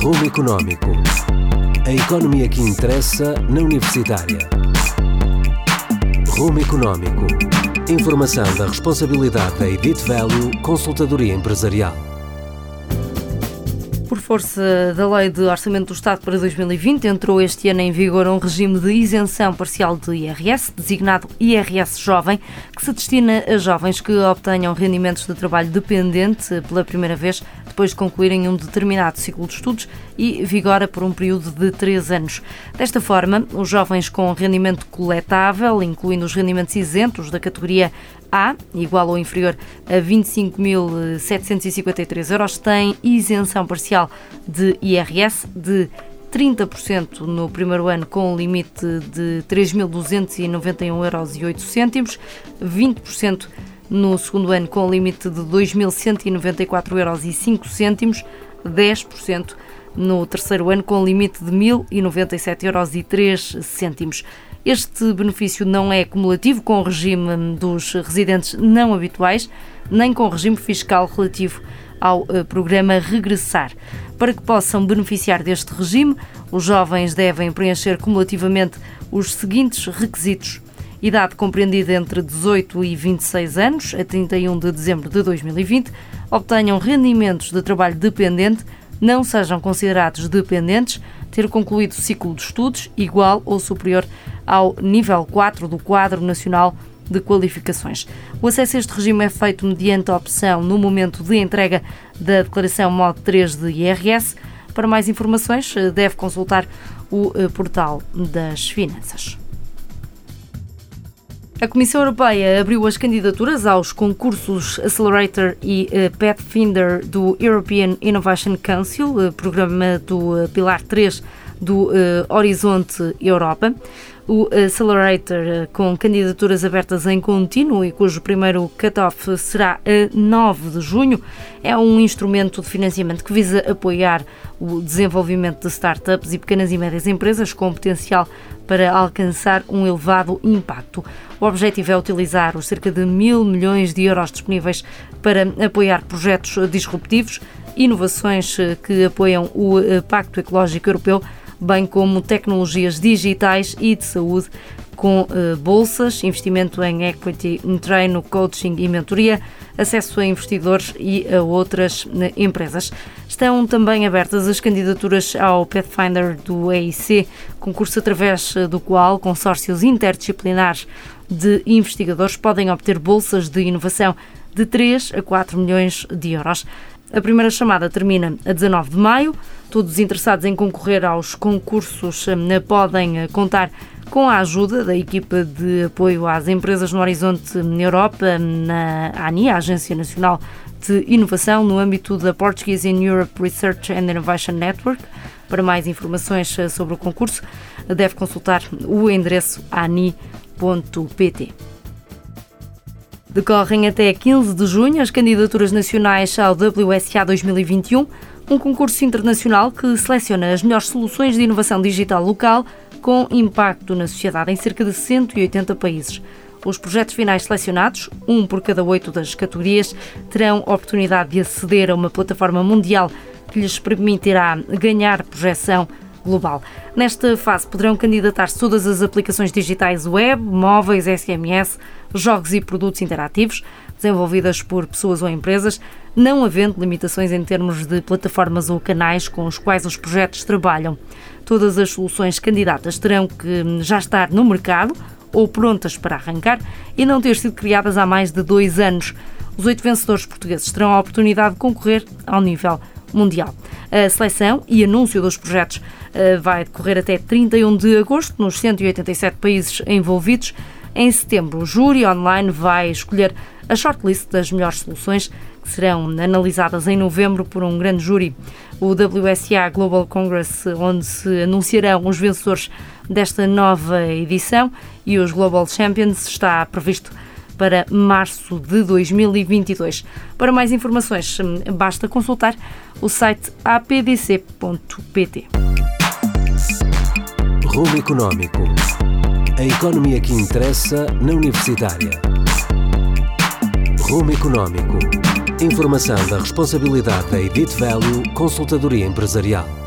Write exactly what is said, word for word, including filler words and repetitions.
Rumo Económico. A economia que interessa na Universitária. Rumo Económico. Informação da responsabilidade da Edit Value Consultadoria Empresarial. Por força da Lei de Orçamento do Estado para dois mil e vinte, entrou este ano em vigor um regime de isenção parcial de I R S, designado I R S Jovem, que se destina a jovens que obtenham rendimentos de trabalho dependente pela primeira vez, depois de concluírem um determinado ciclo de estudos e vigora por um período de três anos. Desta forma, os jovens com rendimento coletável, incluindo os rendimentos isentos da categoria A, igual ou inferior a vinte e cinco mil setecentos e cinquenta e três euros, têm isenção parcial de I R S de trinta por cento no primeiro ano, com um limite de três mil duzentos e noventa e um euros e oito cêntimos, vinte por cento no segundo ano, com um limite de dois mil cento e noventa e quatro euros e cinco cêntimos, dez por cento no terceiro ano, com um limite de mil e noventa e sete euros e três cêntimos. Este benefício não é cumulativo com o regime dos residentes não habituais, nem com o regime fiscal relativo ao uh, programa Regressar. Para que possam beneficiar deste regime, os jovens devem preencher cumulativamente os seguintes requisitos: idade compreendida entre dezoito e vinte e seis anos, a trinta e um de dezembro de dois mil e vinte, obtenham rendimentos de trabalho dependente, não sejam considerados dependentes, ter concluído o ciclo de estudos igual ou superior ao nível quatro do Quadro Nacional de Qualificações. O acesso a este regime é feito mediante a opção no momento de entrega da Declaração Modo três de I R S. Para mais informações, deve consultar o portal das Finanças. A Comissão Europeia abriu as candidaturas aos concursos Accelerator e Pathfinder do European Innovation Council, programa do Pilar três do Horizonte Europa. O Accelerator, com candidaturas abertas em contínuo e cujo primeiro cut-off será a nove de junho, é um instrumento de financiamento que visa apoiar o desenvolvimento de startups e pequenas e médias empresas com potencial para alcançar um elevado impacto. O objetivo é utilizar os cerca de mil milhões de euros disponíveis para apoiar projetos disruptivos, inovações que apoiam o Pacto Ecológico Europeu, bem como tecnologias digitais e de saúde, com uh, bolsas, investimento em equity, em treino, coaching e mentoria, acesso a investidores e a outras uh, empresas. Estão também abertas as candidaturas ao Pathfinder do E I C, concurso através do qual consórcios interdisciplinares de investigadores podem obter bolsas de inovação de três a quatro milhões de euros. A primeira chamada termina a dezanove de maio. Todos os interessados em concorrer aos concursos podem contar com a ajuda da equipa de apoio às empresas no Horizonte Europa, na A N I, a Agência Nacional de Inovação, no âmbito da Portuguese in Europe Research and Innovation Network. Para mais informações sobre o concurso, deve consultar o endereço ani ponto pt. Decorrem até quinze de junho as candidaturas nacionais ao W S A dois mil e vinte e um, um concurso internacional que seleciona as melhores soluções de inovação digital local com impacto na sociedade em cerca de cento e oitenta países. Os projetos finais selecionados, um por cada oito das categorias, terão a oportunidade de aceder a uma plataforma mundial que lhes permitirá ganhar projeção global. Nesta fase poderão candidatar-se todas as aplicações digitais web, móveis, S M S, jogos e produtos interativos, desenvolvidas por pessoas ou empresas, não havendo limitações em termos de plataformas ou canais com os quais os projetos trabalham. Todas as soluções candidatas terão que já estar no mercado ou prontas para arrancar e não ter sido criadas há mais de dois anos. Os oito vencedores portugueses terão a oportunidade de concorrer ao nível mundial. A seleção e anúncio dos projetos uh, vai decorrer até trinta e um de agosto nos cento e oitenta e sete países envolvidos. Em setembro, o júri online vai escolher a shortlist das melhores soluções, que serão analisadas em novembro por um grande júri. O W S A Global Congress, onde se anunciarão os vencedores desta nova edição, e os Global Champions, está previsto para março de dois mil e vinte e dois. Para mais informações, basta consultar o site a p d c ponto p t. Rumo Económico. A economia que interessa na Universitária. Rumo Económico. Informação da responsabilidade da Edit Value Consultadoria Empresarial.